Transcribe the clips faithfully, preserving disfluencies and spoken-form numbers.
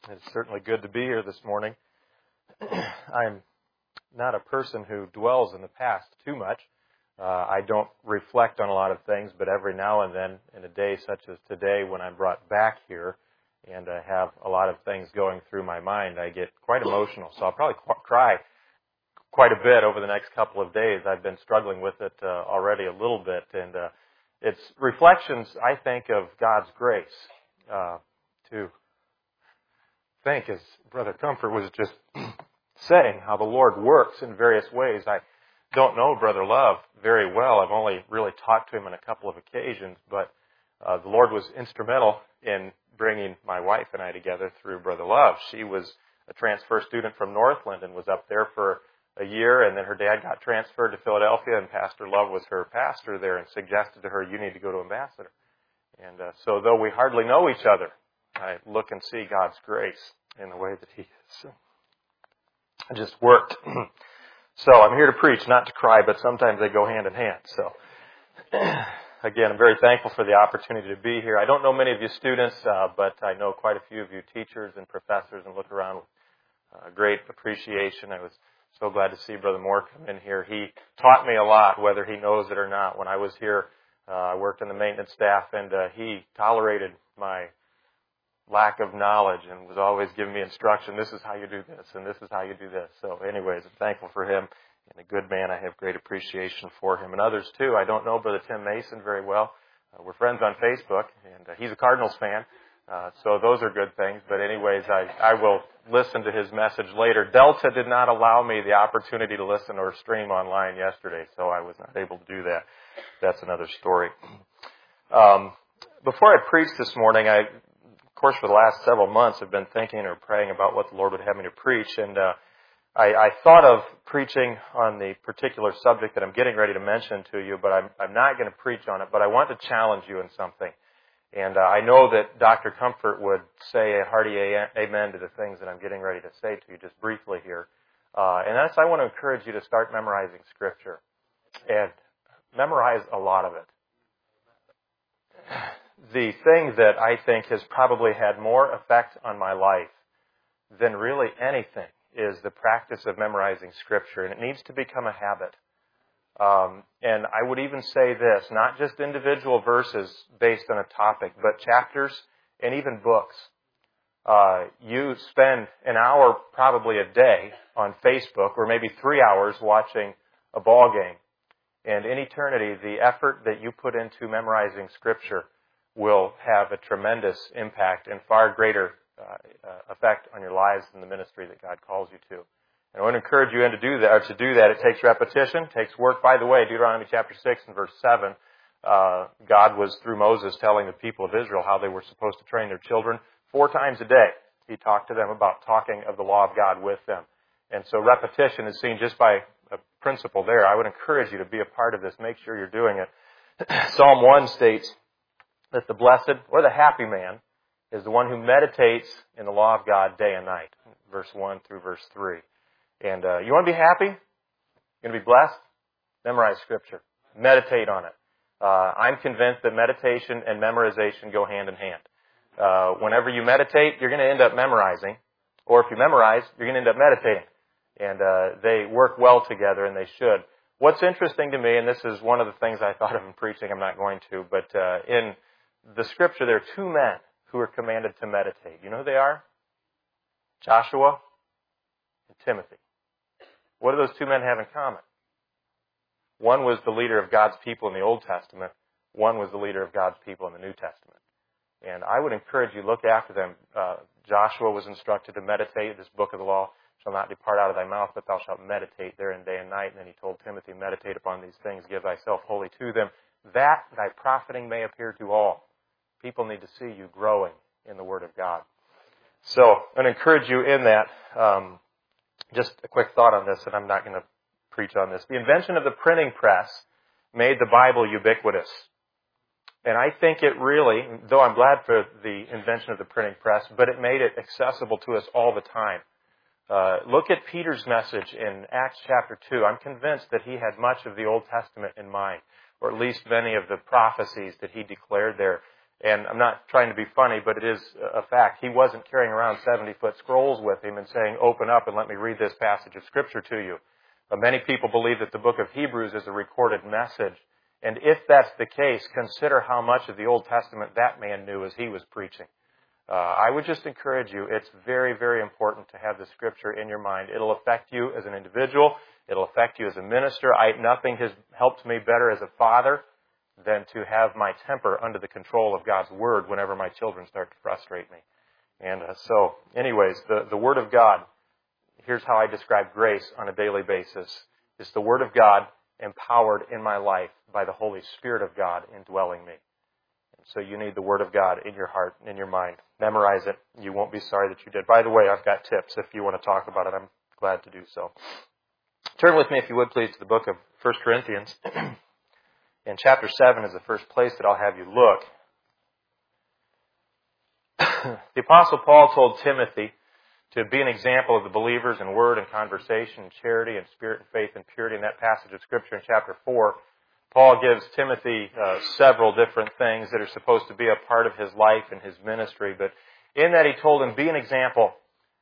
It's certainly good to be here this morning. I'm not a person who dwells in the past too much. Uh, I don't reflect on a lot of things, but every now and then, in a day such as today, when I'm brought back here and I have a lot of things going through my mind, I get quite emotional. So I'll probably qu- cry quite a bit over the next couple of days. I've been struggling with it uh, already a little bit, and uh, it's reflections, I think, of God's grace. Uh, to think, as Brother Comfort was just saying, how the Lord works in various ways. I don't know Brother Love very well. I've only really talked to him on a couple of occasions, but uh, the Lord was instrumental in bringing my wife and I together through Brother Love. She was a transfer student from Northland and was up there for a year, and then her dad got transferred to Philadelphia, and Pastor Love was her pastor there and suggested to her, you need to go to Ambassador. And uh, so though we hardly know each other, I look and see God's grace in the way that He is. It just worked. So I'm here to preach, not to cry, but sometimes they go hand in hand. So again, I'm very thankful for the opportunity to be here. I don't know many of you students, uh, but I know quite a few of you teachers and professors, and look around with uh, great appreciation. I was so glad to see Brother Moore come in here. He taught me a lot, whether he knows it or not. When I was here, uh, I worked in the maintenance staff, and uh, he tolerated my lack of knowledge and was always giving me instruction. This is how you do this, and this is how you do this. So anyways, I'm thankful for him, and a good man. I have great appreciation for him, and others too. I don't know Brother Tim Mason very well. Uh, we're friends on Facebook, and uh, he's a Cardinals fan, uh, so those are good things. But anyways, I, I will listen to his message later. Delta did not allow me the opportunity to listen or stream online yesterday, so I was not able to do that. That's another story. Um, before I preach this morning, I Of course, for the last several months, I've been thinking or praying about what the Lord would have me to preach, and uh, I, I thought of preaching on the particular subject that I'm getting ready to mention to you, but I'm, I'm not going to preach on it, but I want to challenge you in something. And uh, I know that Doctor Comfort would say a hearty amen to the things that I'm getting ready to say to you just briefly here. Uh, and that's, I want to encourage you to start memorizing Scripture, and memorize a lot of it. The thing that I think has probably had more effect on my life than really anything is the practice of memorizing Scripture, and it needs to become a habit. Um, and I would even say this, not just individual verses based on a topic, but chapters and even books. Uh, you spend an hour probably a day on Facebook, or maybe three hours watching a ball game. And in eternity, the effort that you put into memorizing Scripture will have a tremendous impact and far greater uh, uh, effect on your lives than the ministry that God calls you to. And I want to encourage you in to do that. Or to do that, it takes repetition, takes work. By the way, Deuteronomy chapter six and verse seven, uh, God was through Moses telling the people of Israel how they were supposed to train their children four times a day. He talked to them about talking of the law of God with them. And so repetition is seen just by a principle there. I would encourage you to be a part of this. Make sure you're doing it. Psalm one states that the blessed or the happy man is the one who meditates in the law of God day and night, verse one through verse three. And uh, you want to be happy? You want to be blessed? Memorize Scripture. Meditate on it. Uh, I'm convinced that meditation and memorization go hand in hand. Uh, whenever you meditate, you're going to end up memorizing. Or if you memorize, you're going to end up meditating. And uh, they work well together, and they should. What's interesting to me, and this is one of the things I thought of in preaching, I'm not going to, but uh, in the Scripture, there are two men who are commanded to meditate. You know who they are? Joshua and Timothy. What do those two men have in common? One was the leader of God's people in the Old Testament. One was the leader of God's people in the New Testament. And I would encourage you, look after them. Uh, Joshua was instructed to meditate. This book of the law shall not depart out of thy mouth, but thou shalt meditate therein day and night. And then he told Timothy, meditate upon these things, give thyself wholly to them, that thy profiting may appear to all. People need to see you growing in the Word of God. So I'm going to encourage you in that. Um, just a quick thought on this, and I'm not going to preach on this. The invention of the printing press made the Bible ubiquitous. And I think it really, though I'm glad for the invention of the printing press, but it made it accessible to us all the time. Uh, look at Peter's message in Acts chapter two. I'm convinced that he had much of the Old Testament in mind, or at least many of the prophecies that he declared there. And I'm not trying to be funny, but it is a fact. He wasn't carrying around seventy-foot scrolls with him and saying, open up and let me read this passage of Scripture to you. But many people believe that the book of Hebrews is a recorded message. And if that's the case, consider how much of the Old Testament that man knew as he was preaching. Uh, I would just encourage you, it's very, very important to have the Scripture in your mind. It'll affect you as an individual. It'll affect you as a minister. I, nothing has helped me better as a father than to have my temper under the control of God's Word whenever my children start to frustrate me. And uh, so, anyways, the, the Word of God, here's how I describe grace on a daily basis. It's the Word of God empowered in my life by the Holy Spirit of God indwelling me. And so you need the Word of God in your heart, in your mind. Memorize it. You won't be sorry that you did. By the way, I've got tips. If you want to talk about it, I'm glad to do so. Turn with me, if you would, please, to the book of First Corinthians. And chapter seven is the first place that I'll have you look. The Apostle Paul told Timothy to be an example of the believers in word and conversation, and charity and spirit and faith and purity. In that passage of Scripture in chapter four, Paul gives Timothy uh, several different things that are supposed to be a part of his life and his ministry. But in that he told him, be an example.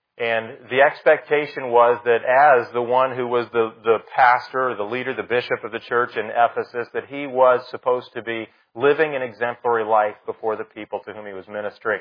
And the expectation was that as the one who was the, the pastor, or the leader, the bishop of the church in Ephesus, that he was supposed to be living an exemplary life before the people to whom he was ministering.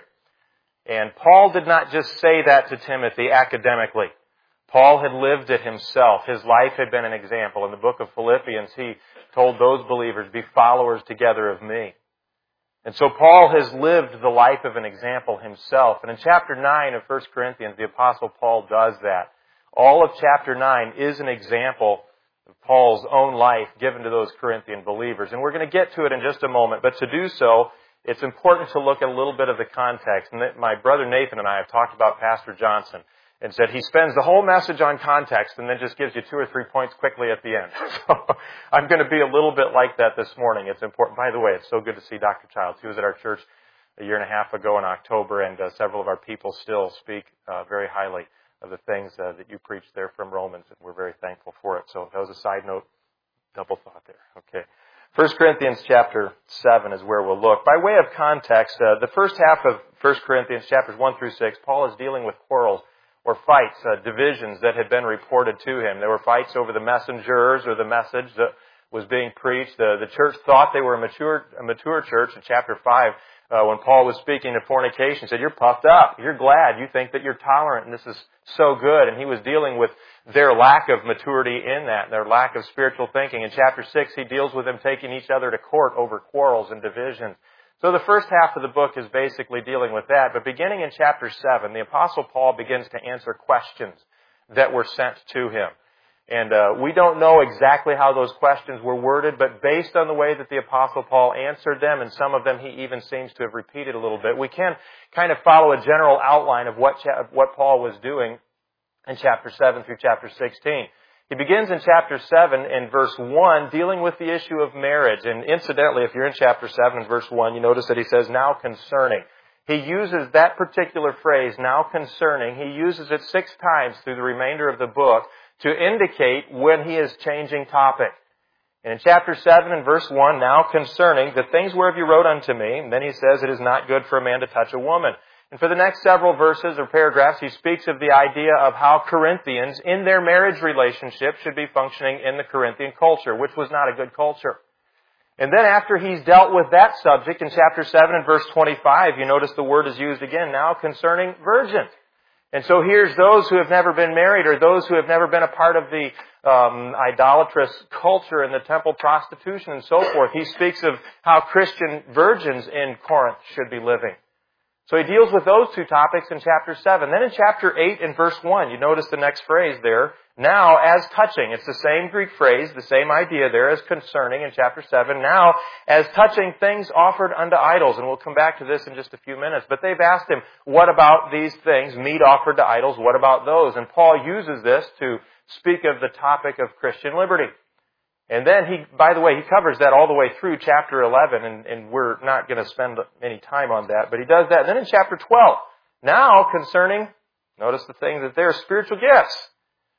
And Paul did not just say that to Timothy academically. Paul had lived it himself. His life had been an example. In the book of Philippians, he told those believers, be followers together of me. And so Paul has lived the life of an example himself. And in chapter nine of First Corinthians, the Apostle Paul does that. All of chapter nine is an example of Paul's own life given to those Corinthian believers. And we're going to get to it in just a moment. But to do so, it's important to look at a little bit of the context. And my brother Nathan and I have talked about Pastor Johnson and said he spends the whole message on context and then just gives you two or three points quickly at the end. So I'm going to be a little bit like that this morning. It's important. By the way, it's so good to see Doctor Childs. He was at our church a year and a half ago in October, and uh, several of our people still speak uh, very highly of the things uh, that you preached there from Romans, and we're very thankful for it. So that was a side note. Double thought there. Okay. First Corinthians chapter seven is where we'll look. By way of context, uh, the first half of First Corinthians chapters one through six, Paul is dealing with quarrels or fights, uh, divisions that had been reported to him. There were fights over the messengers or the message that was being preached. The, the church thought they were a mature, a mature church. In chapter five, uh, when Paul was speaking to fornication, he said, you're puffed up. You're glad. You think that you're tolerant, and this is so good. And he was dealing with their lack of maturity in that, their lack of spiritual thinking. In chapter six, he deals with them taking each other to court over quarrels and divisions. So the first half of the book is basically dealing with that. But beginning in chapter seven, the Apostle Paul begins to answer questions that were sent to him. And uh, we don't know exactly how those questions were worded, but based on the way that the Apostle Paul answered them, and some of them he even seems to have repeated a little bit, we can kind of follow a general outline of what cha- what Paul was doing in chapter seven through chapter sixteen. He begins in chapter seven in verse one dealing with the issue of marriage. And incidentally, if you're in chapter seven and verse one, you notice that he says, now concerning. He uses that particular phrase, now concerning. He uses it six times through the remainder of the book to indicate when he is changing topic. And in chapter seven and verse one, now concerning the things whereof you wrote unto me. And then he says, it is not good for a man to touch a woman. And for the next several verses or paragraphs, he speaks of the idea of how Corinthians, in their marriage relationship, should be functioning in the Corinthian culture, which was not a good culture. And then after he's dealt with that subject, in chapter seven and verse twenty-five, you notice the word is used again, now concerning virgins. And so here's those who have never been married, or those who have never been a part of the um, idolatrous culture and the temple prostitution and so forth. He speaks of how Christian virgins in Corinth should be living. So he deals with those two topics in chapter seven. Then in chapter eight and verse one, you notice the next phrase there, now as touching. It's the same Greek phrase, the same idea there as concerning in chapter seven. Now as touching things offered unto idols. And we'll come back to this in just a few minutes. But they've asked him, what about these things, meat offered to idols? What about those? And Paul uses this to speak of the topic of Christian liberty. And then he, by the way, he covers that all the way through chapter eleven, and, and we're not going to spend any time on that, but he does that. And then in chapter twelve, now concerning, notice the things that there are spiritual gifts.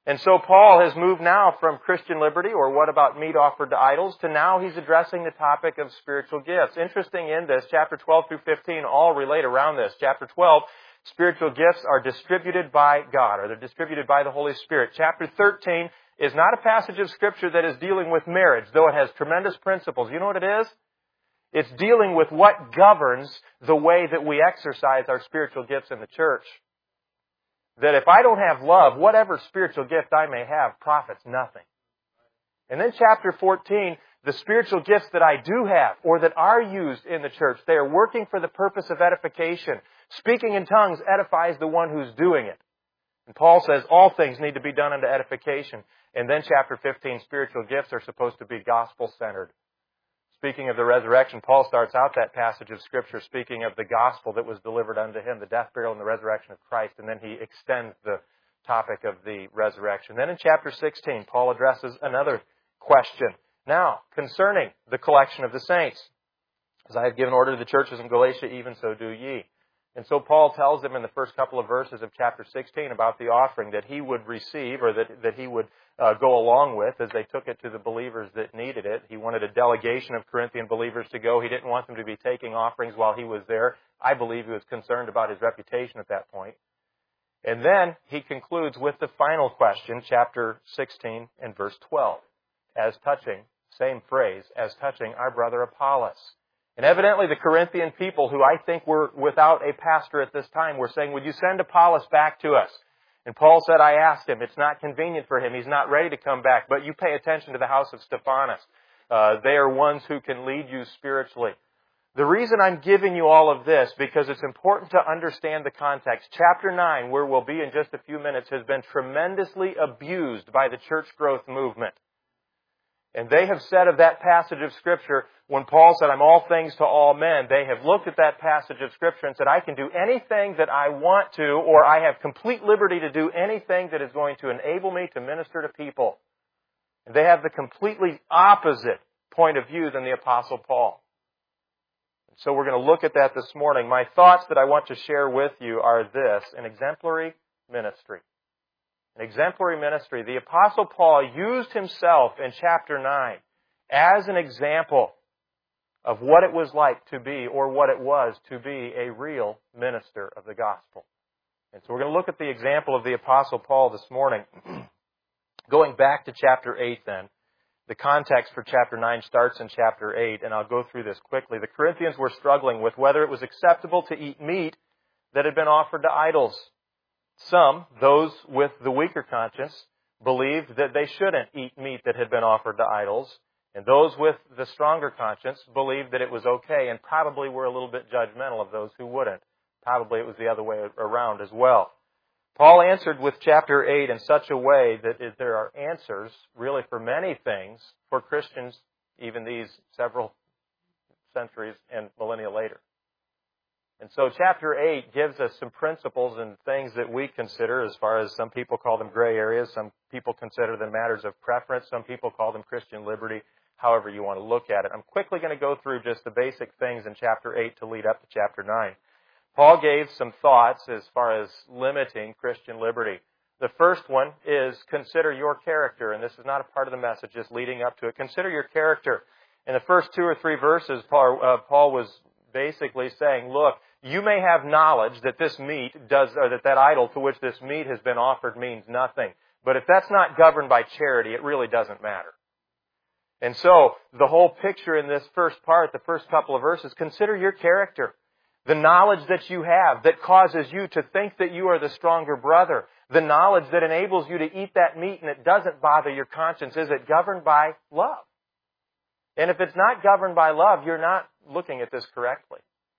And so Paul has moved now from Christian liberty, or what about meat offered to idols, to now he's addressing the topic of spiritual gifts. Interesting in this, chapter twelve through fifteen all relate around this. Chapter twelve, spiritual gifts are distributed by God, or they're distributed by the Holy Spirit. Chapter thirteen is not a passage of Scripture that is dealing with marriage, though it has tremendous principles. You know what it is? It's dealing with what governs the way that we exercise our spiritual gifts in the church. That if I don't have love, whatever spiritual gift I may have profits nothing. And then chapter fourteen, the spiritual gifts that I do have, or that are used in the church, they are working for the purpose of edification. Speaking in tongues edifies the one who's doing it. And Paul says all things need to be done unto edification. And then chapter fifteen, spiritual gifts are supposed to be gospel-centered. Speaking of the resurrection, Paul starts out that passage of Scripture speaking of the gospel that was delivered unto him, the death, burial, and the resurrection of Christ, and then he extends the topic of the resurrection. Then in chapter sixteen, Paul addresses another question. Now, concerning the collection of the saints. As I have given order to the churches in Galatia, even so do ye. And so Paul tells them in the first couple of verses of chapter sixteen about the offering that he would receive, or that, that he would uh, go along with as they took it to the believers that needed it. He wanted a delegation of Corinthian believers to go. He didn't want them to be taking offerings while he was there. I believe he was concerned about his reputation at that point. And then he concludes with the final question, chapter sixteen and verse twelve, as touching, same phrase, as touching our brother Apollos. And evidently the Corinthian people, who I think were without a pastor at this time, were saying, would you send Apollos back to us? And Paul said, I asked him. It's not convenient for him. He's not ready to come back. But you pay attention to the house of Stephanas. Uh, they are ones who can lead you spiritually. The reason I'm giving you all of this, because it's important to understand the context. Chapter nine, where we'll be in just a few minutes, has been tremendously abused by the church growth movement. And they have said of that passage of Scripture, when Paul said, I'm all things to all men, they have looked at that passage of Scripture and said, I can do anything that I want to, or I have complete liberty to do anything that is going to enable me to minister to people. And they have the completely opposite point of view than the Apostle Paul. So we're going to look at that this morning. My thoughts that I want to share with you are this: an exemplary ministry. An exemplary ministry. The Apostle Paul used himself in chapter nine as an example of what it was like to be, or what it was to be, a real minister of the gospel. And so we're going to look at the example of the Apostle Paul this morning. Going back to chapter eight then, the context for chapter nine starts in chapter eight, and I'll go through this quickly. The Corinthians were struggling with whether it was acceptable to eat meat that had been offered to idols. Some, those with the weaker conscience, believed that they shouldn't eat meat that had been offered to idols. And those with the stronger conscience believed that it was okay, and probably were a little bit judgmental of those who wouldn't. Probably it was the other way around as well. Paul answered with chapter eight in such a way that there are answers really for many things for Christians, even these several centuries and millennia later. And so chapter eight gives us some principles and things that we consider, as far as some people call them gray areas, some people consider them matters of preference, some people call them Christian liberty, however you want to look at it. I'm quickly going to go through just the basic things in chapter eight to lead up to chapter nine. Paul gave some thoughts as far as limiting Christian liberty. The first one is consider your character, and this is not a part of the message, just leading up to it. Consider your character. In the first two or three verses, Paul, uh, Paul was basically saying, look, you may have knowledge that this meat does, or that that idol to which this meat has been offered means nothing. But if that's not governed by charity, it really doesn't matter. And so, the whole picture in this first part, the first couple of verses, consider your character. The knowledge that you have that causes you to think that you are the stronger brother. The knowledge that enables you to eat that meat and it doesn't bother your conscience. Is it governed by love? And if it's not governed by love, you're not looking at this correctly.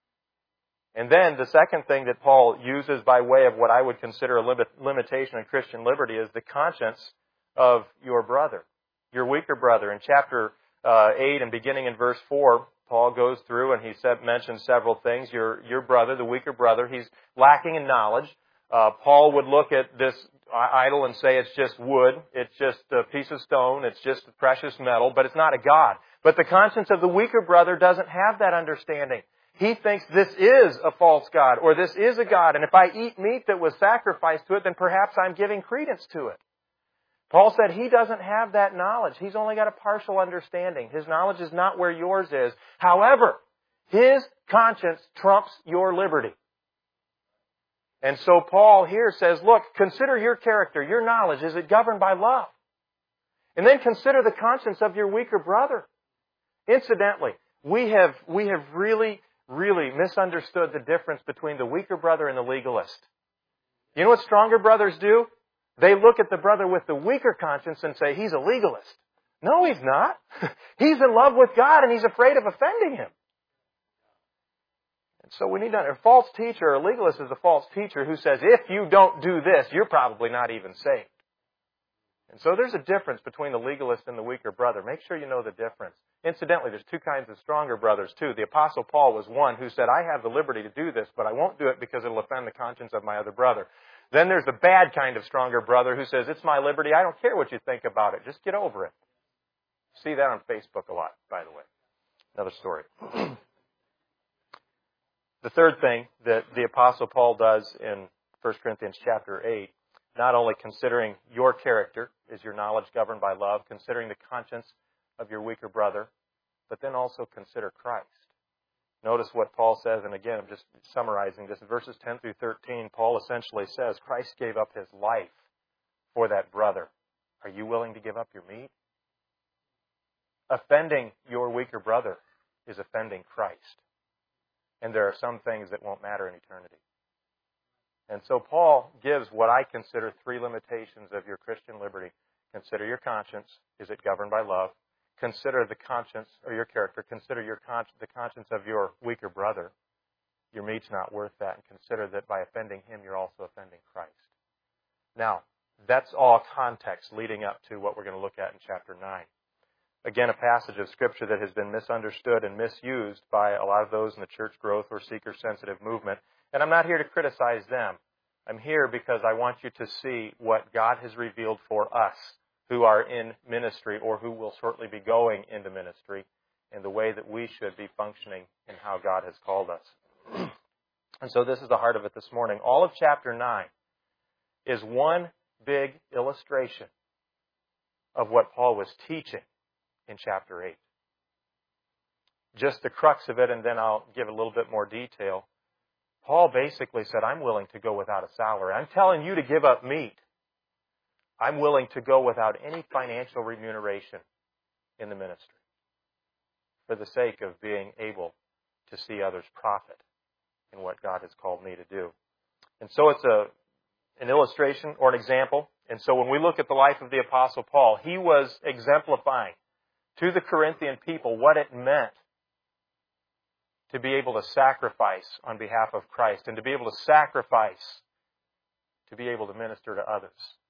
And then the second thing that Paul uses by way of what I would consider a limit, limitation in Christian liberty is the conscience of your brother, your weaker brother. In chapter uh, eight and beginning in verse four, Paul goes through and he said, mentions several things. Your, your brother, the weaker brother, he's lacking in knowledge. Uh, Paul would look at this idol and say it's just wood, it's just a piece of stone, it's just precious metal, but it's not a god. But the conscience of the weaker brother doesn't have that understanding. He thinks this is a false god, or this is a god, and if I eat meat that was sacrificed to it, then perhaps I'm giving credence to it. Paul said he doesn't have that knowledge. He's only got a partial understanding. His knowledge is not where yours is. However, his conscience trumps your liberty. And so Paul here says, look, consider your character, your knowledge. Is it governed by love? And then consider the conscience of your weaker brother. Incidentally, we have, we have really, really misunderstood the difference between the weaker brother and the legalist. You know what stronger brothers do? They look at the brother with the weaker conscience and say, he's a legalist. No, he's not. He's in love with God and he's afraid of offending Him. And so we need to, a false teacher, a legalist is a false teacher who says, if you don't do this, you're probably not even saved. And so there's a difference between the legalist and the weaker brother. Make sure you know the difference. Incidentally, there's two kinds of stronger brothers too. The Apostle Paul was one who said, I have the liberty to do this, but I won't do it because it'll offend the conscience of my other brother. Then there's the bad kind of stronger brother who says, it's my liberty, I don't care what you think about it, just get over it. See that on Facebook a lot, by the way. Another story. The third thing that the Apostle Paul does in First Corinthians chapter eight, not only considering your character, is your knowledge governed by love, considering the conscience of your weaker brother, but then also consider Christ. Notice what Paul says, and again, I'm just summarizing this. Verses ten through thirteen, Paul essentially says, Christ gave up His life for that brother. Are you willing to give up your meat? Offending your weaker brother is offending Christ. And there are some things that won't matter in eternity. And so Paul gives what I consider three limitations of your Christian liberty. Consider your conscience. Is it governed by love? Consider the conscience or your character. Consider your con- the conscience of your weaker brother. Your meat's not worth that. And consider that by offending him, you're also offending Christ. Now, that's all context leading up to what we're going to look at in chapter nine. Again, a passage of Scripture that has been misunderstood and misused by a lot of those in the church growth or seeker-sensitive movement. And I'm not here to criticize them. I'm here because I want you to see what God has revealed for us who are in ministry or who will shortly be going into ministry and the way that we should be functioning in how God has called us. And so this is the heart of it this morning. All of chapter nine is one big illustration of what Paul was teaching in chapter eight. Just the crux of it, and then I'll give a little bit more detail. Paul basically said, I'm willing to go without a salary. I'm telling you to give up meat. I'm willing to go without any financial remuneration in the ministry for the sake of being able to see others profit in what God has called me to do. And so it's a an illustration or an example. And so when we look at the life of the Apostle Paul, he was exemplifying to the Corinthian people what it meant to be able to sacrifice on behalf of Christ and to be able to sacrifice to be able to minister to others.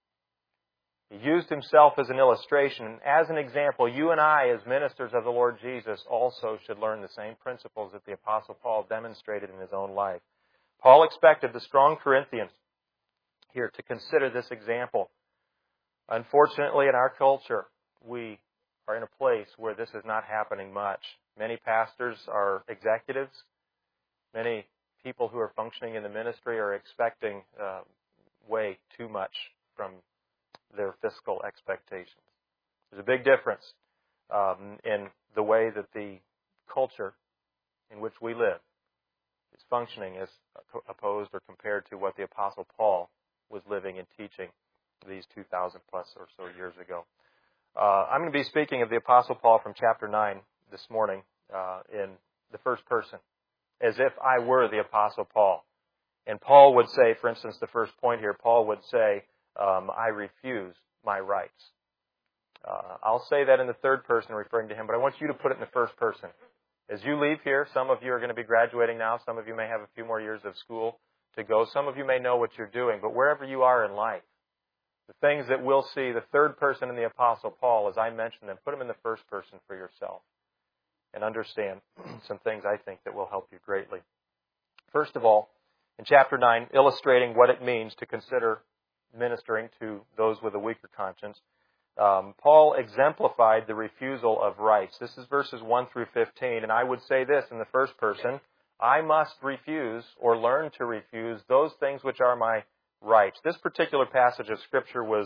He used himself as an illustration. As an example, you and I, as ministers of the Lord Jesus, also should learn the same principles that the Apostle Paul demonstrated in his own life. Paul expected the strong Corinthians here to consider this example. Unfortunately, in our culture, we are in a place where this is not happening much. Many pastors are executives. Many people who are functioning in the ministry are expecting uh, way too much from their fiscal expectations. There's a big difference um, in the way that the culture in which we live is functioning as opposed or compared to what the Apostle Paul was living and teaching these two thousand plus or so years ago. Uh, I'm going to be speaking of the Apostle Paul from chapter nine this morning uh, in the first person, as if I were the Apostle Paul. And Paul would say, for instance, the first point here, Paul would say, um, I refuse my rights. Uh, I'll say that in the third person referring to him, but I want you to put it in the first person. As you leave here, some of you are going to be graduating now. Some of you may have a few more years of school to go. Some of you may know what you're doing, but wherever you are in life, the things that we'll see, the third person in the Apostle Paul, as I mentioned them, put them in the first person for yourself and understand some things I think that will help you greatly. First of all, in chapter nine, illustrating what it means to consider ministering to those with a weaker conscience, um, Paul exemplified the refusal of rights. This is verses one through fifteen, and I would say this in the first person, I must refuse or learn to refuse those things which are my rights. This particular passage of Scripture was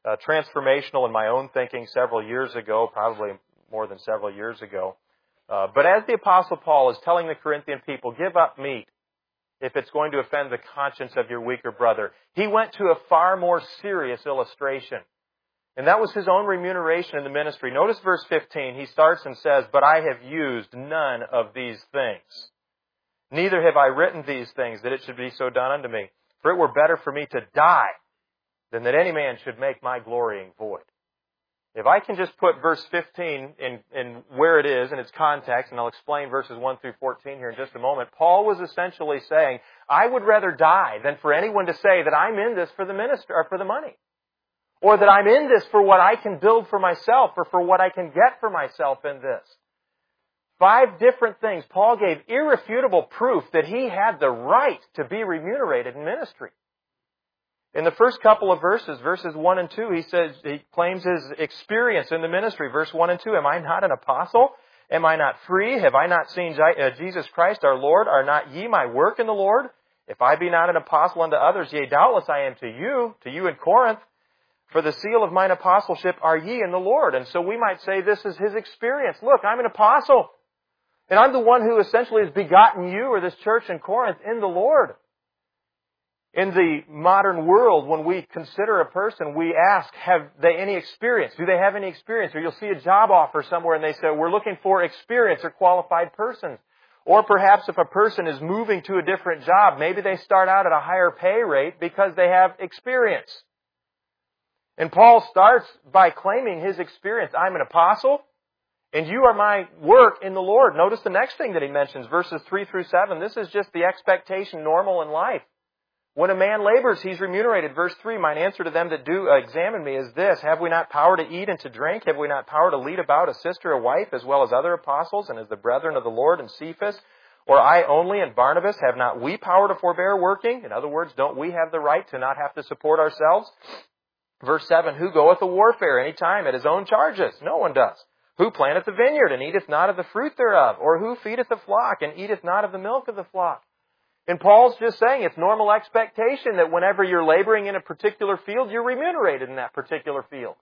uh, transformational in my own thinking several years ago, probably more than several years ago. Uh, but as the Apostle Paul is telling the Corinthian people, give up meat if it's going to offend the conscience of your weaker brother, he went to a far more serious illustration. And that was his own remuneration in the ministry. Notice verse fifteen. He starts and says, but I have used none of these things. Neither have I written these things that it should be so done unto me. For it were better for me to die than that any man should make my glorying void. If I can just put verse fifteen in, in where it is in its context, and I'll explain verses one through fourteen here in just a moment, Paul was essentially saying, I would rather die than for anyone to say that I'm in this for the minister or for the money. Or that I'm in this for what I can build for myself or for what I can get for myself in this. Five different things. Paul gave irrefutable proof that he had the right to be remunerated in ministry. In the first couple of verses, verses one and two, he says, he claims his experience in the ministry. Verse one and two, am I not an apostle? Am I not free? Have I not seen Jesus Christ our Lord? Are not ye my work in the Lord? If I be not an apostle unto others, yea, doubtless I am to you, to you in Corinth. For the seal of mine apostleship are ye in the Lord. And so we might say this is his experience. Look, I'm an apostle. And I'm the one who essentially has begotten you or this church in Corinth in the Lord. In the modern world, when we consider a person, we ask, have they any experience? Do they have any experience? Or you'll see a job offer somewhere and they say, we're looking for experienced or qualified persons. Or perhaps if a person is moving to a different job, maybe they start out at a higher pay rate because they have experience. And Paul starts by claiming his experience. I'm an apostle, and you are my work in the Lord. Notice the next thing that he mentions, verses three through seven. This is just the expectation normal in life. When a man labors, he's remunerated. Verse three, mine answer to them that do examine me is this, have we not power to eat and to drink? Have we not power to lead about a sister, a wife, as well as other apostles, and as the brethren of the Lord and Cephas? Or I only and Barnabas, have not we power to forbear working? In other words, don't we have the right to not have to support ourselves? Verse seven, who goeth a warfare any time at his own charges? No one does. Who planteth the vineyard and eateth not of the fruit thereof? Or who feedeth the flock and eateth not of the milk of the flock? And Paul's just saying it's normal expectation that whenever you're laboring in a particular field, you're remunerated in that particular field.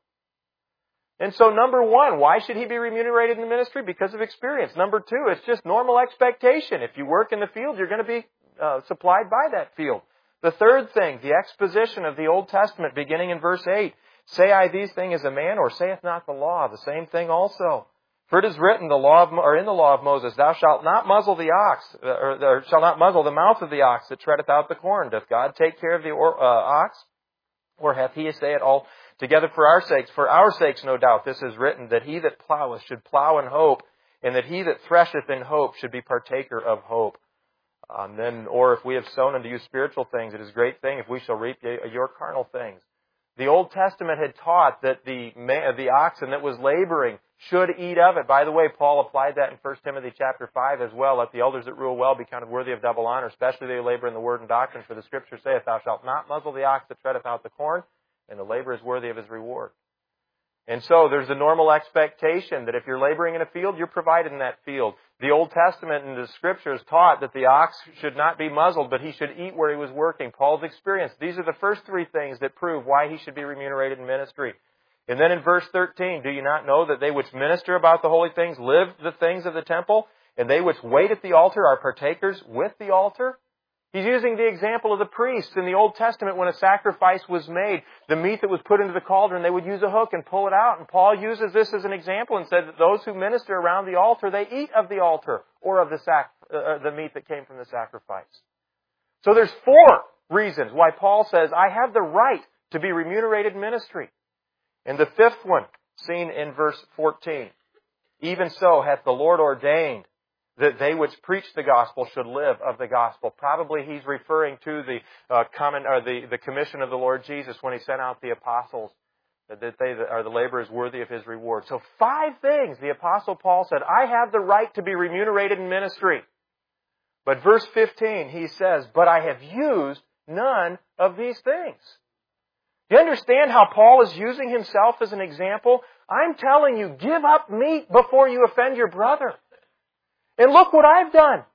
And so number one, why should he be remunerated in the ministry? Because of experience. Number two, it's just normal expectation. If you work in the field, you're going to be uh, supplied by that field. The third thing, the exposition of the Old Testament beginning in verse eight. Say I these things as a man, or saith not the law? The same thing also. For it is written, the law of, or in the law of Moses, thou shalt not muzzle the ox, or, or shalt not muzzle the mouth of the ox that treadeth out the corn. Doth God take care of the or, uh, ox? Or hath he say it all together for our sakes? For our sakes, no doubt, this is written, that he that ploweth should plow in hope, and that he that thresheth in hope should be partaker of hope. Um, then, or if we have sown unto you spiritual things, it is a great thing if we shall reap your carnal things. The Old Testament had taught that the the oxen that was laboring should eat of it. By the way, Paul applied that in First Timothy chapter five as well. Let the elders that rule well be counted worthy of double honor, especially they labor in the word and doctrine. For the Scripture saith, thou shalt not muzzle the ox that treadeth out the corn, and the labor is worthy of his reward. And so there's a normal expectation that if you're laboring in a field, you're provided in that field. The Old Testament and the Scriptures taught that the ox should not be muzzled, but he should eat where he was working. Paul's experience. These are the first three things that prove why he should be remunerated in ministry. And then in verse thirteen, do you not know that they which minister about the holy things live the things of the temple, and they which wait at the altar are partakers with the altar? He's using the example of the priests in the Old Testament when a sacrifice was made. The meat that was put into the cauldron, they would use a hook and pull it out. And Paul uses this as an example and said that those who minister around the altar, they eat of the altar or of the sac- uh, the meat that came from the sacrifice. So there's four reasons why Paul says, I have the right to be remunerated in ministry. And the fifth one, seen in verse fourteen, even so hath the Lord ordained that they which preach the gospel should live of the gospel. Probably he's referring to the uh, common or the, the commission of the Lord Jesus when he sent out the apostles, that they are the laborers worthy of his reward. So five things the Apostle Paul said, I have the right to be remunerated in ministry. But verse fifteen, he says, but I have used none of these things. Do you understand how Paul is using himself as an example? I'm telling you, give up meat before you offend your brother. And look what I've done.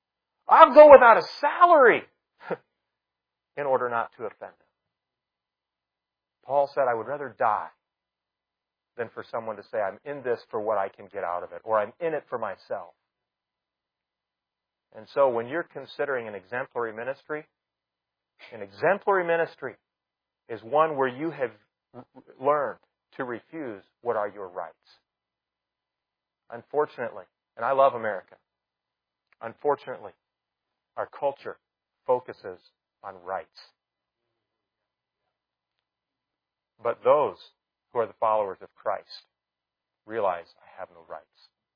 I'll go without a salary in order not to offend them. Paul said, I would rather die than for someone to say, I'm in this for what I can get out of it, or I'm in it for myself. And so when you're considering an exemplary ministry, an exemplary ministry is one where you have learned to refuse what are your rights. Unfortunately, and I love America, unfortunately, our culture focuses on rights. But those who are the followers of Christ realize I have no rights.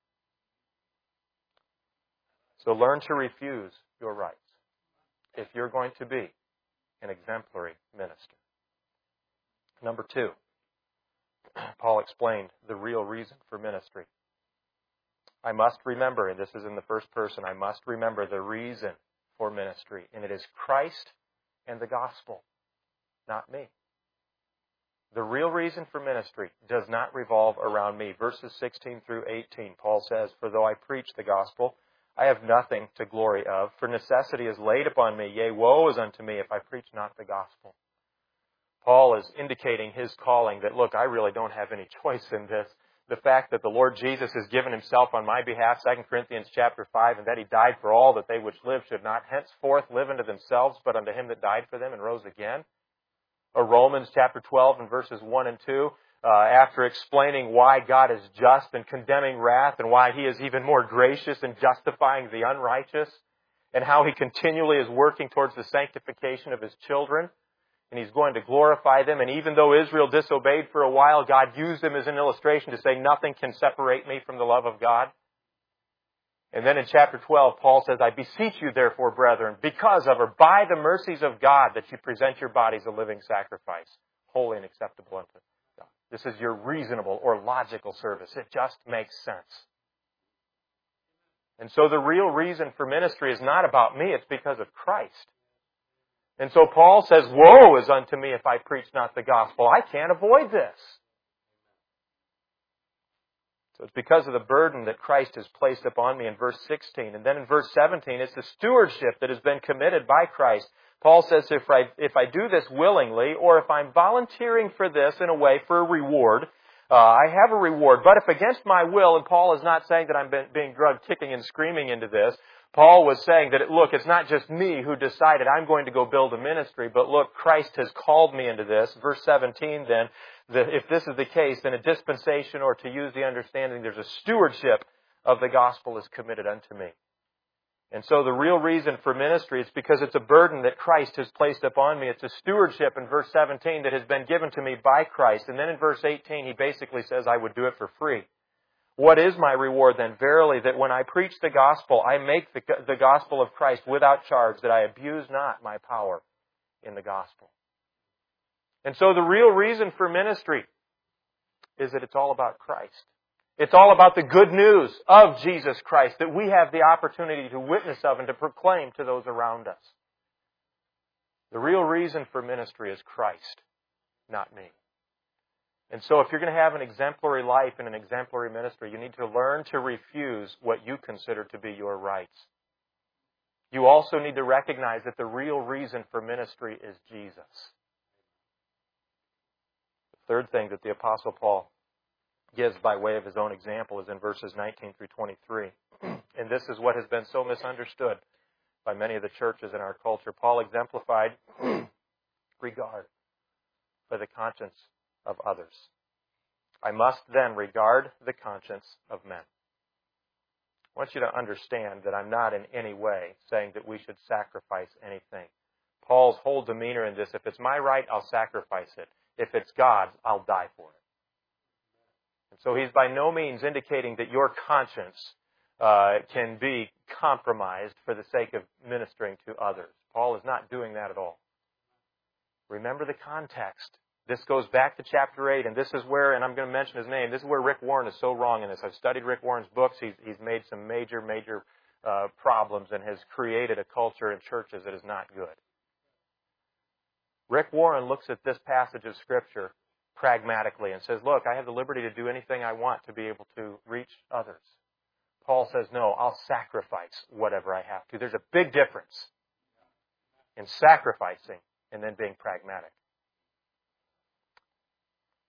So learn to refuse your rights if you're going to be an exemplary minister. Number two, Paul explained the real reason for ministry. I must remember, and this is in the first person, I must remember the reason for ministry, and it is Christ and the gospel, not me. The real reason for ministry does not revolve around me. Verses sixteen through eighteen, Paul says, For though I preach the gospel, I have nothing to glory of, for necessity is laid upon me, yea, woe is unto me if I preach not the gospel. Paul is indicating his calling that, look, I really don't have any choice in this. The fact that the Lord Jesus has given himself on my behalf, Second Corinthians chapter five, and that he died for all that they which live should not henceforth live unto themselves, but unto him that died for them and rose again. Or Romans chapter twelve and verses one and two, uh, after explaining why God is just and condemning wrath and why he is even more gracious in justifying the unrighteous and how he continually is working towards the sanctification of his children. And he's going to glorify them. And even though Israel disobeyed for a while, God used them as an illustration to say, nothing can separate me from the love of God. And then in chapter twelve, Paul says, I beseech you therefore, brethren, because of or by the mercies of God, that you present your bodies a living sacrifice, holy and acceptable unto God. This is your reasonable or logical service. It just makes sense. And so the real reason for ministry is not about me, it's because of Christ. And so Paul says, woe is unto me if I preach not the gospel. I can't avoid this. So it's because of the burden that Christ has placed upon me in verse sixteen. And then in verse seventeen, it's the stewardship that has been committed by Christ. Paul says, if I, if I do this willingly, or if I'm volunteering for this in a way for a reward, uh, I have a reward. But if against my will, and Paul is not saying that I'm being drugged kicking and screaming into this, Paul was saying that, look, it's not just me who decided I'm going to go build a ministry, but look, Christ has called me into this. Verse seventeen then, that if this is the case, then a dispensation, or to use the understanding, there's a stewardship of the gospel is committed unto me. And so the real reason for ministry is because it's a burden that Christ has placed upon me. It's a stewardship in verse seventeen that has been given to me by Christ. And then in verse eighteen, he basically says I would do it for free. What is my reward then? Verily, that when I preach the gospel, I make the, the gospel of Christ without charge, that I abuse not my power in the gospel. And so the real reason for ministry is that it's all about Christ. It's all about the good news of Jesus Christ that we have the opportunity to witness of and to proclaim to those around us. The real reason for ministry is Christ, not me. And so if you're going to have an exemplary life and an exemplary ministry, you need to learn to refuse what you consider to be your rights. You also need to recognize that the real reason for ministry is Jesus. The third thing that the Apostle Paul gives by way of his own example is in verses nineteen through twenty-three. And this is what has been so misunderstood by many of the churches in our culture. Paul exemplified regard for the conscience of others. I must then regard the conscience of men. I want you to understand that I'm not in any way saying that we should sacrifice anything. Paul's whole demeanor in this, if it's my right, I'll sacrifice it. If it's God's, I'll die for it. And so he's by no means indicating that your conscience uh, can be compromised for the sake of ministering to others. Paul is not doing that at all. Remember the context. This goes back to chapter eight, and this is where, and I'm going to mention his name, this is where Rick Warren is so wrong in this. I've studied Rick Warren's books. He's, he's made some major, major uh, problems and has created a culture in churches that is not good. Rick Warren looks at this passage of Scripture pragmatically and says, look, I have the liberty to do anything I want to be able to reach others. Paul says, no, I'll sacrifice whatever I have to. There's a big difference in sacrificing and then being pragmatic.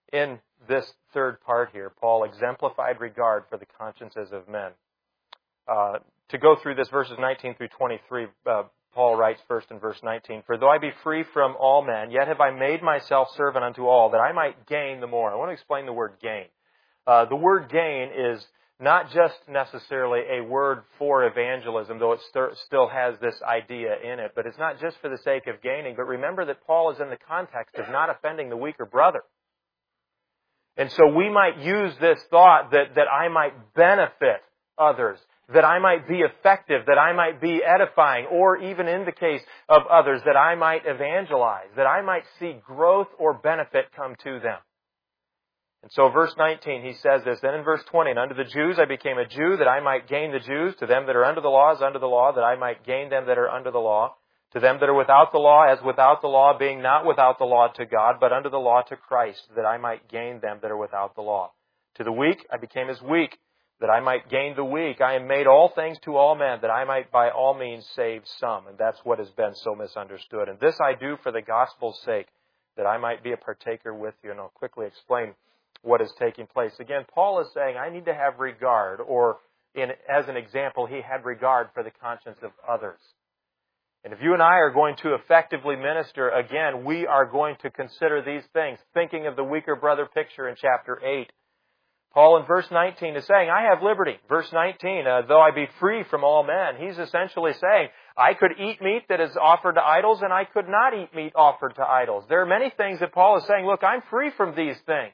in this third part here, Paul exemplified regard for the consciences of men. Uh, to go through this, verses nineteen through twenty-three, uh, Paul writes first in verse nineteen, "For though I be free from all men, yet have I made myself servant unto all, that I might gain the more." I want to explain the word gain. Uh, the word gain is not just necessarily a word for evangelism, though it st- still has this idea in it, but it's not just for the sake of gaining. But remember that Paul is in the context of not offending the weaker brother. And so we might use this thought that, that I might benefit others, that I might be effective, that I might be edifying, or even in the case of others, that I might evangelize, that I might see growth or benefit come to them. And so verse nineteen, he says this. Then in verse twenty, "And unto the Jews I became a Jew, that I might gain the Jews. To them that are under the law as under the law, that I might gain them that are under the law. To them that are without the law as without the law, being not without the law to God, but under the law to Christ, that I might gain them that are without the law. To the weak I became as weak, that I might gain the weak. I am made all things to all men, that I might by all means save some." And that's what has been so misunderstood. "And this I do for the gospel's sake, that I might be a partaker with you." And I'll quickly explain what is taking place. Again, Paul is saying I need to have regard, or in, as an example, he had regard for the conscience of others. And if you and I are going to effectively minister, again, we are going to consider these things, thinking of the weaker brother picture in chapter eight. Paul in verse nineteen is saying, I have liberty. Verse nineteen, uh, though I be free from all men, he's essentially saying, I could eat meat that is offered to idols, and I could not eat meat offered to idols. There are many things that Paul is saying, look, I'm free from these things.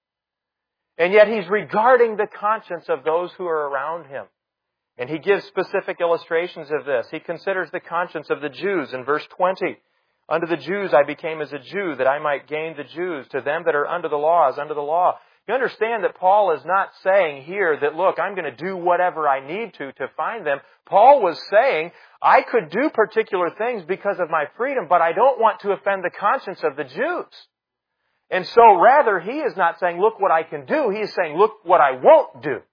And yet he's regarding the conscience of those who are around him. And he gives specific illustrations of this. He considers the conscience of the Jews in verse twenty. Unto the Jews I became as a Jew, that I might gain the Jews. To them that are under the law as under the law. You understand that Paul is not saying here that, look, I'm going to do whatever I need to to find them. Paul was saying, I could do particular things because of my freedom, but I don't want to offend the conscience of the Jews. And so rather, he is not saying, look what I can do. He is saying, look what I won't do.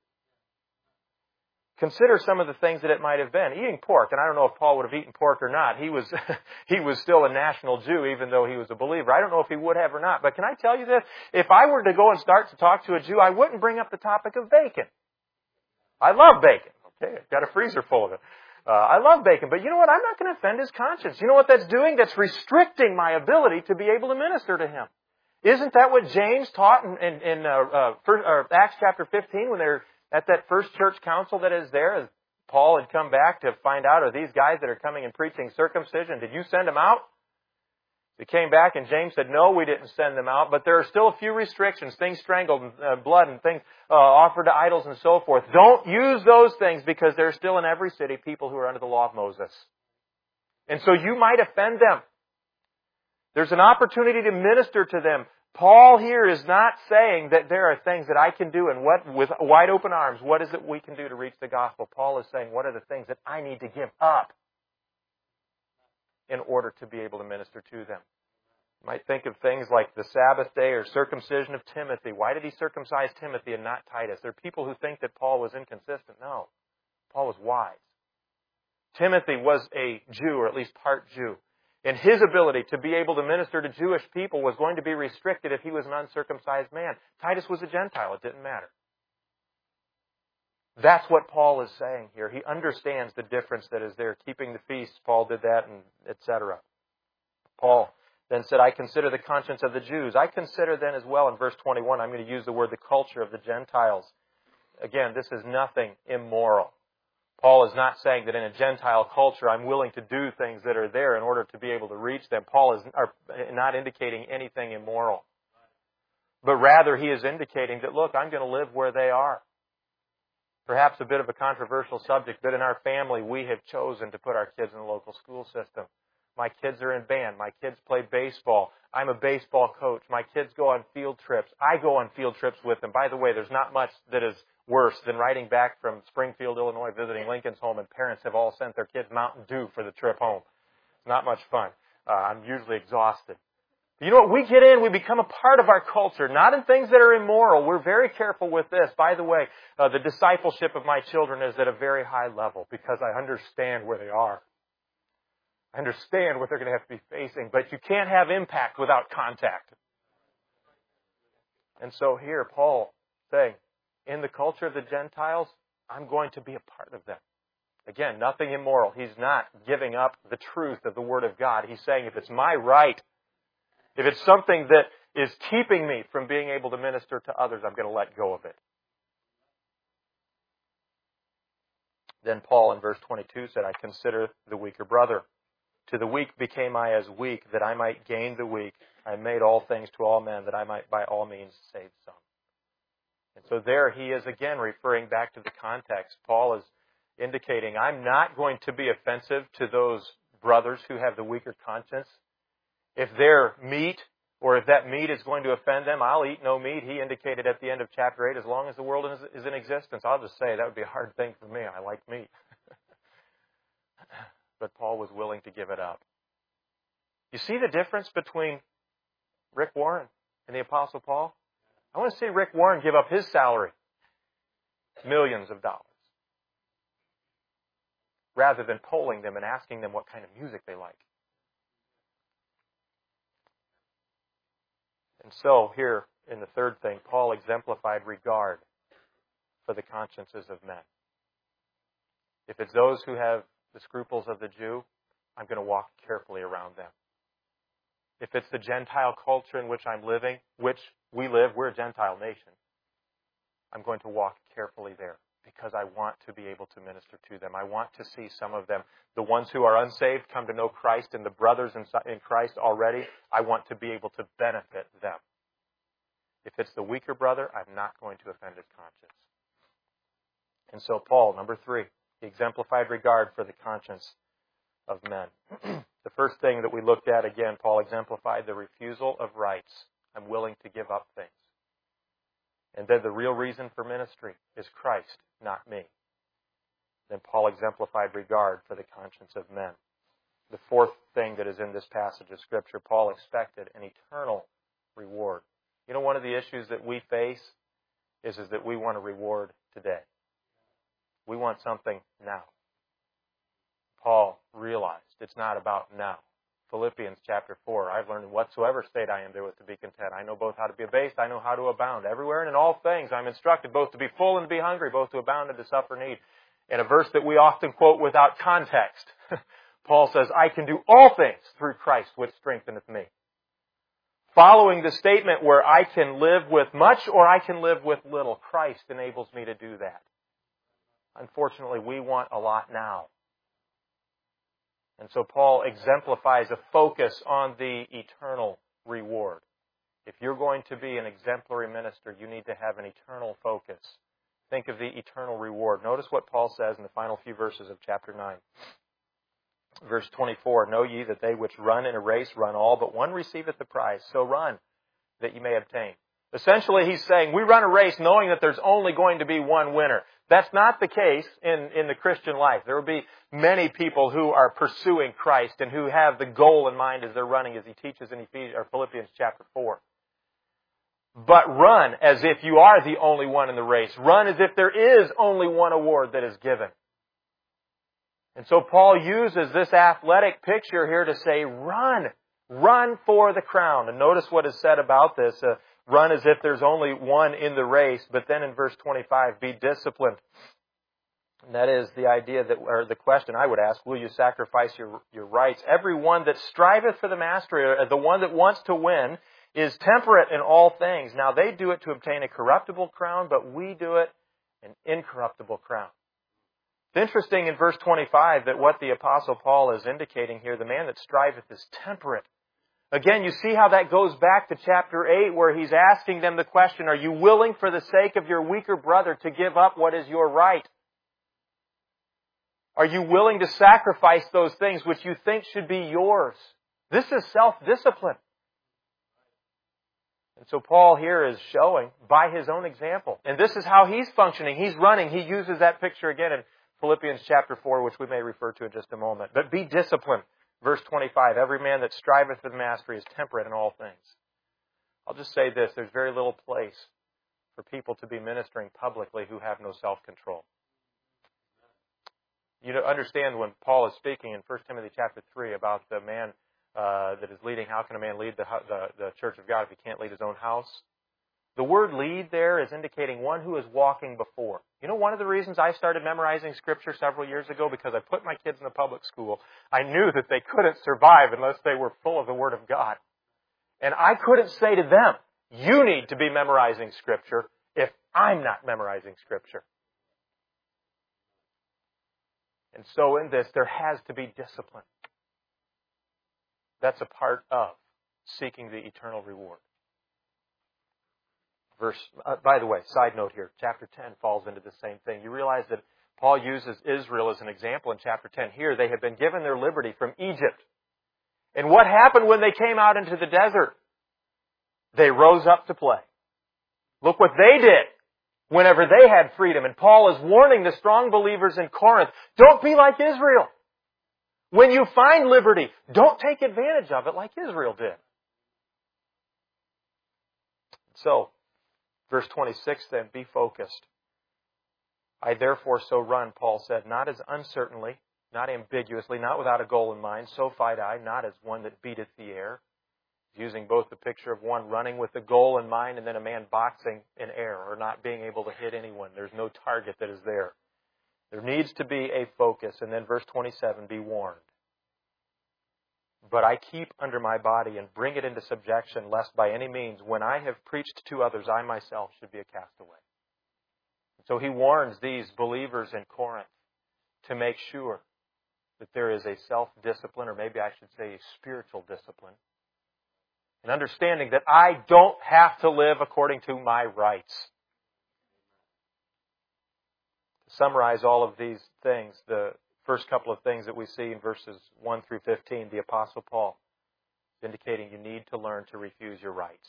Consider some of the things that it might have been. Eating pork, and I don't know if Paul would have eaten pork or not. He was he was still a national Jew, even though he was a believer. I don't know if he would have or not. But can I tell you this? If I were to go and start to talk to a Jew, I wouldn't bring up the topic of bacon. I love bacon. Okay, I've got a freezer full of it. Uh, I love bacon. But you know what? I'm not going to offend his conscience. You know what that's doing? That's restricting my ability to be able to minister to him. Isn't that what James taught in, in, in uh, uh, first, uh, Acts chapter fifteen when they're at that first church council that is there, as Paul had come back to find out, are these guys that are coming and preaching circumcision, did you send them out? They came back and James said, no, we didn't send them out, but there are still a few restrictions, things strangled, and uh, blood and things uh, offered to idols and so forth. Don't use those things because there are still in every city people who are under the law of Moses. And so you might offend them. There's an opportunity to minister to them. Paul here is not saying that there are things that I can do and what, with wide open arms, what is it we can do to reach the gospel? Paul is saying, what are the things that I need to give up in order to be able to minister to them? You might think of things like the Sabbath day or circumcision of Timothy. Why did he circumcise Timothy and not Titus? There are people who think that Paul was inconsistent. No, Paul was wise. Timothy was a Jew, or at least part Jew. And his ability to be able to minister to Jewish people was going to be restricted if he was an uncircumcised man. Titus was a Gentile. It didn't matter. That's what Paul is saying here. He understands the difference that is there. Keeping the feasts, Paul did that, and et cetera. Paul then said, I consider the conscience of the Jews. I consider then as well, in verse twenty-one, I'm going to use the word the culture of the Gentiles. Again, this is nothing immoral. Paul is not saying that in a Gentile culture I'm willing to do things that are there in order to be able to reach them. Paul is not indicating anything immoral. But rather he is indicating that, look, I'm going to live where they are. Perhaps a bit of a controversial subject, but in our family we have chosen to put our kids in the local school system. My kids are in band. My kids play baseball. I'm a baseball coach. My kids go on field trips. I go on field trips with them. By the way, there's not much that is worse than riding back from Springfield, Illinois, visiting Lincoln's home, and parents have all sent their kids Mountain Dew for the trip home. It's not much fun. Uh, I'm usually exhausted. But you know what? We get in, we become a part of our culture, not in things that are immoral. We're very careful with this. By the way, uh, the discipleship of my children is at a very high level because I understand where they are. I understand what they're going to have to be facing, but you can't have impact without contact. And so here, Paul saying, in the culture of the Gentiles, I'm going to be a part of them. Again, nothing immoral. He's not giving up the truth of the Word of God. He's saying, if it's my right, if it's something that is keeping me from being able to minister to others, I'm going to let go of it. Then Paul in verse twenty-two said, I consider the weaker brother. To the weak became I as weak, that I might gain the weak. I made all things to all men, that I might by all means save some. And so there he is again referring back to the context. Paul is indicating, I'm not going to be offensive to those brothers who have the weaker conscience. If they're meat, or if that meat is going to offend them, I'll eat no meat. He indicated at the end of chapter eight, as long as the world is in existence. I'll just say that would be a hard thing for me. I like meat. But Paul was willing to give it up. You see the difference between Rick Warren and the Apostle Paul? I want to see Rick Warren give up his salary, millions of dollars, rather than polling them and asking them what kind of music they like. And so here in the third thing, Paul exemplified regard for the consciences of men. If it's those who have the scruples of the Jew, I'm going to walk carefully around them. If it's the Gentile culture in which I'm living, which we live, we're a Gentile nation, I'm going to walk carefully there because I want to be able to minister to them. I want to see some of them, the ones who are unsaved, come to know Christ, and the brothers in Christ already, I want to be able to benefit them. If it's the weaker brother, I'm not going to offend his conscience. And so Paul, number three, he exemplified regard for the conscience of men. The first thing that we looked at, again, Paul exemplified the refusal of rights. I'm willing to give up things. And then the real reason for ministry is Christ, not me. Then Paul exemplified regard for the conscience of men. The fourth thing that is in this passage of Scripture, Paul expected an eternal reward. You know, one of the issues that we face is, is that we want a reward today. We want something now. Paul realized it's not about now. Philippians chapter four, I've learned in whatsoever state I am therewith to be content. I know both how to be abased, I know how to abound. Everywhere and in all things I'm instructed both to be full and to be hungry, both to abound and to suffer need. In a verse that we often quote without context, Paul says, I can do all things through Christ which strengtheneth me. Following the statement where I can live with much or I can live with little, Christ enables me to do that. Unfortunately, we want a lot now. And so Paul exemplifies a focus on the eternal reward. If you're going to be an exemplary minister, you need to have an eternal focus. Think of the eternal reward. Notice what Paul says in the final few verses of chapter nine. Verse twenty-four, know ye that they which run in a race run all, but one receiveth the prize. So run, that ye may obtain. Essentially, he's saying, we run a race knowing that there's only going to be one winner. That's not the case in, in the Christian life. There will be many people who are pursuing Christ and who have the goal in mind as they're running, as he teaches in Ephesians, or Philippians chapter four. But run as if you are the only one in the race. Run as if there is only one award that is given. And so Paul uses this athletic picture here to say, run. Run for the crown. And notice what is said about this. Uh, run as if there's only one in the race. But then in verse twenty-five, be disciplined. And that is the idea that, or the question I would ask, will you sacrifice your, your rights? Everyone that striveth for the mastery, or the one that wants to win, is temperate in all things. Now they do it to obtain a corruptible crown, but we do it an incorruptible crown. It's interesting in verse twenty-five that what the Apostle Paul is indicating here, the man that striveth is temperate. Again, you see how that goes back to chapter eight where he's asking them the question, are you willing for the sake of your weaker brother to give up what is your right? Are you willing to sacrifice those things which you think should be yours? This is self-discipline. And so Paul here is showing by his own example. And this is how he's functioning. He's running. He uses that picture again in Philippians chapter four, which we may refer to in just a moment. But be disciplined. Verse twenty-five, every man that striveth for the mastery is temperate in all things. I'll just say this, there's very little place for people to be ministering publicly who have no self-control. You understand when Paul is speaking in First Timothy chapter three about the man uh, that is leading, how can a man lead the, the, the church of God if he can't lead his own house? The word lead there is indicating one who is walking before. You know, one of the reasons I started memorizing Scripture several years ago, because I put my kids in the public school, I knew that they couldn't survive unless they were full of the Word of God. And I couldn't say to them, you need to be memorizing Scripture if I'm not memorizing Scripture. And so in this, there has to be discipline. That's a part of seeking the eternal reward. Verse, uh, by the way, side note here, chapter ten falls into the same thing. You realize that Paul uses Israel as an example in chapter ten. Here, they have been given their liberty from Egypt. And what happened when they came out into the desert? They rose up to play. Look what they did whenever they had freedom. And Paul is warning the strong believers in Corinth, don't be like Israel. When you find liberty, don't take advantage of it like Israel did. So, verse twenty-six then, be focused. I therefore so run, Paul said, not as uncertainly, not ambiguously, not without a goal in mind, so fight I, not as one that beateth the air. Using both the picture of one running with a goal in mind and then a man boxing in air or not being able to hit anyone. There's no target that is there. There needs to be a focus. And then verse twenty-seven, be warned. But I keep under my body and bring it into subjection, lest by any means, when I have preached to others, I myself should be a castaway. So he warns these believers in Corinth to make sure that there is a self-discipline, or maybe I should say a spiritual discipline, and understanding that I don't have to live according to my rights. To summarize all of these things, the first couple of things that we see in verses one through fifteen, the Apostle Paul is indicating you need to learn to refuse your rights.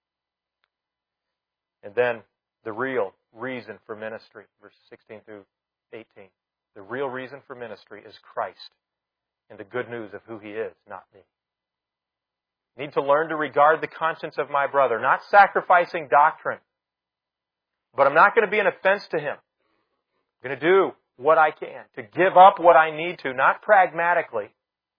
And then the real reason for ministry, verses sixteen through eighteen. The real reason for ministry is Christ and the good news of who He is, not me. I need to learn to regard the conscience of my brother, not sacrificing doctrine. But I'm not going to be an offense to him. I'm going to do what I can to give up what I need to, not pragmatically,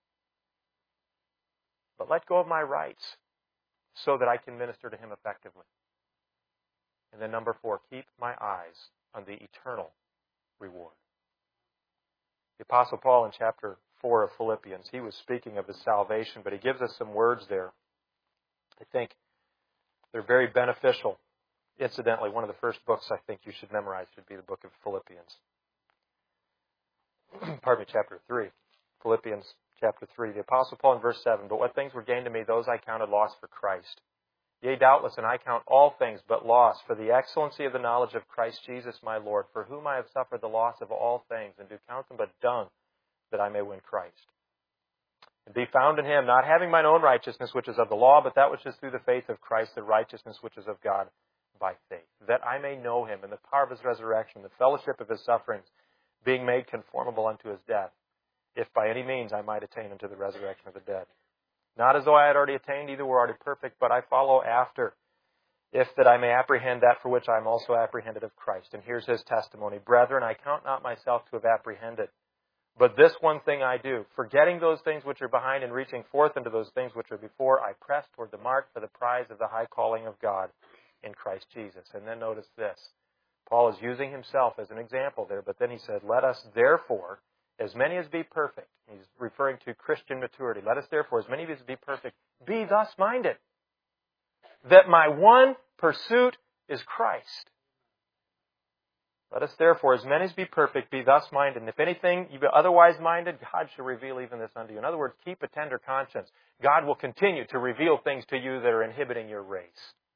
but let go of my rights so that I can minister to him effectively. And then number four, keep my eyes on the eternal reward. The Apostle Paul in chapter four of Philippians, he was speaking of his salvation, but he gives us some words there. I think they're very beneficial. Incidentally, one of the first books I think you should memorize should be the book of Philippians. Pardon me, chapter three. Philippians chapter three. The Apostle Paul in verse seven, but what things were gained to me, those I counted loss for Christ. Yea, doubtless, and I count all things but loss for the excellency of the knowledge of Christ Jesus my Lord, for whom I have suffered the loss of all things, and do count them but dung, that I may win Christ. And be found in Him, not having mine own righteousness, which is of the law, but that which is through the faith of Christ, the righteousness which is of God by faith, that I may know Him and the power of His resurrection, the fellowship of His sufferings, being made conformable unto His death, if by any means I might attain unto the resurrection of the dead. Not as though I had already attained, either were already perfect, but I follow after, if that I may apprehend that for which I am also apprehended of Christ. And here's his testimony. Brethren, I count not myself to have apprehended, but this one thing I do, forgetting those things which are behind and reaching forth into those things which are before, I press toward the mark for the prize of the high calling of God in Christ Jesus. And then notice this. Paul is using himself as an example there, but then he said, let us therefore, as many as be perfect, he's referring to Christian maturity, let us therefore, as many of you as be perfect, be thus minded, that my one pursuit is Christ. Let us therefore, as many as be perfect, be thus minded. And if anything you be otherwise minded, God shall reveal even this unto you. In other words, keep a tender conscience. God will continue to reveal things to you that are inhibiting your race.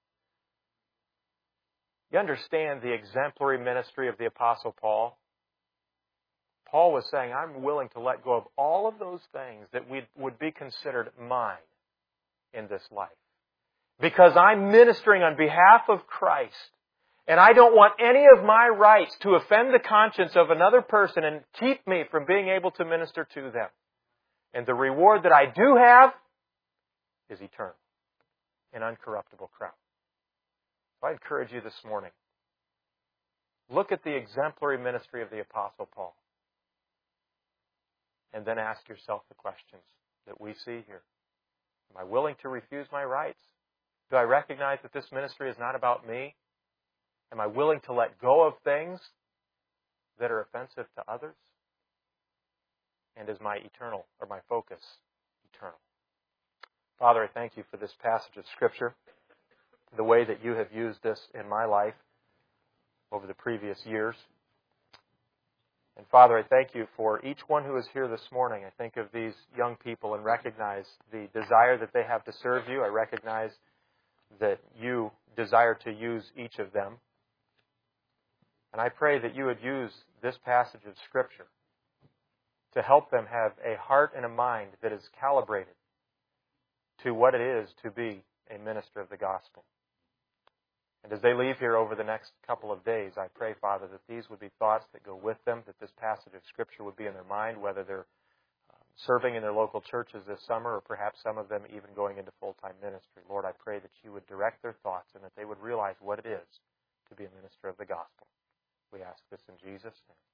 You understand the exemplary ministry of the Apostle Paul? Paul was saying, I'm willing to let go of all of those things that we would be considered mine in this life, because I'm ministering on behalf of Christ. And I don't want any of my rights to offend the conscience of another person and keep me from being able to minister to them. And the reward that I do have is eternal, an uncorruptible crown. So I encourage you this morning, look at the exemplary ministry of the Apostle Paul. And then ask yourself the questions that we see here. Am I willing to refuse my rights? Do I recognize that this ministry is not about me? Am I willing to let go of things that are offensive to others? And is my eternal, or my focus, eternal? Father, I thank you for this passage of Scripture, the way that you have used this in my life over the previous years. And Father, I thank you for each one who is here this morning. I think of these young people and recognize the desire that they have to serve you. I recognize that you desire to use each of them. And I pray that you would use this passage of Scripture to help them have a heart and a mind that is calibrated to what it is to be a minister of the gospel. And as they leave here over the next couple of days, I pray, Father, that these would be thoughts that go with them, that this passage of Scripture would be in their mind, whether they're um, serving in their local churches this summer or perhaps some of them even going into full-time ministry. Lord, I pray that you would direct their thoughts and that they would realize what it is to be a minister of the gospel. We ask this in Jesus' name.